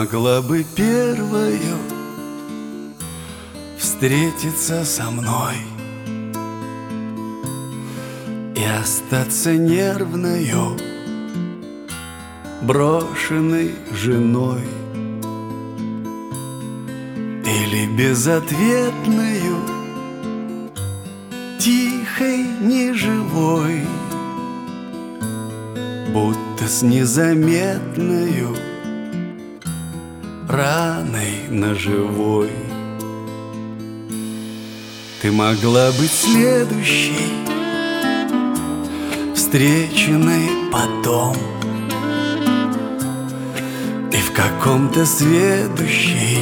могла бы первою встретиться со мной и остаться нервною, брошенной женой, или безответною, тихой, неживой, будто с незаметною раной ножевой. Ты могла быть следующей, встреченной потом, и в каком-то следующей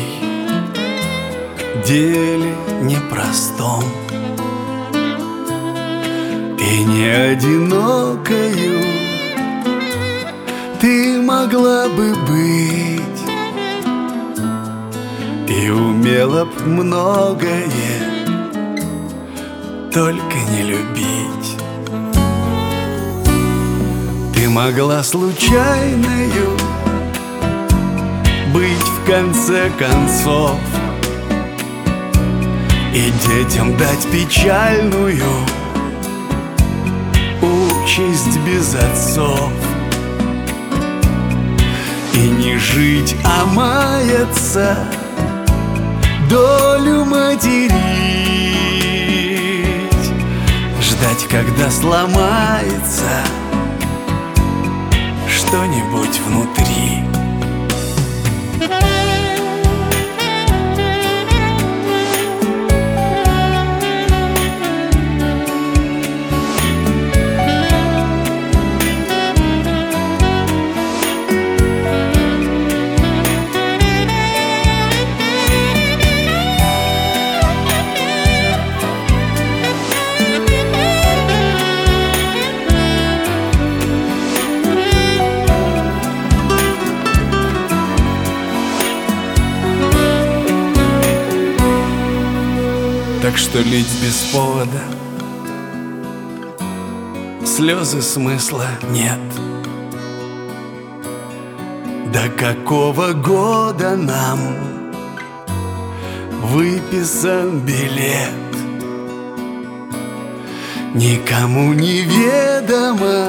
деле непростом, и не одинокою ты могла бы быть, и умела б многое, только не любить. Ты могла случайною быть в конце концов, и детям дать печальную участь без отцов, и не жить, а маяться, долю материть, ждать, когда сломается что-нибудь внутри. Так что лить без повода слезы смысла нет. До какого года нам выписан билет, никому неведомо.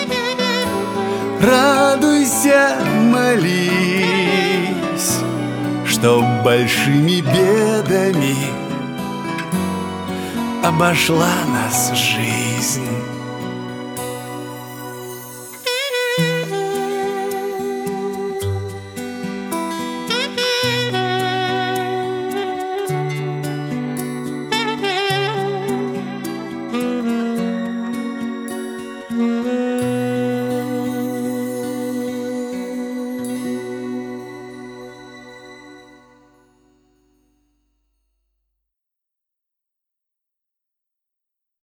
Радуйся, молись, чтоб большими бедами обошла нас жизнь.